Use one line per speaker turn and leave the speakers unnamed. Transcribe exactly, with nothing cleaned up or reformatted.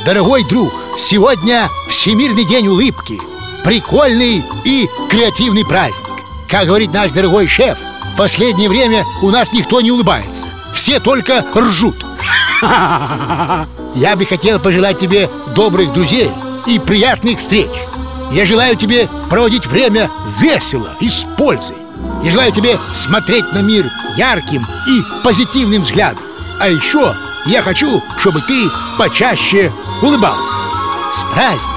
Дорогой друг, сегодня Всемирный день улыбки. Прикольный и креативный праздник. Как говорит наш дорогой шеф, в последнее время у нас никто не улыбается. Все только ржут. Я бы хотел пожелать тебе добрых друзей и приятных встреч. Я желаю тебе проводить время весело и с пользой. Я желаю тебе смотреть на мир ярким и позитивным взглядом. А еще я хочу, чтобы ты почаще улыбался. С праздником!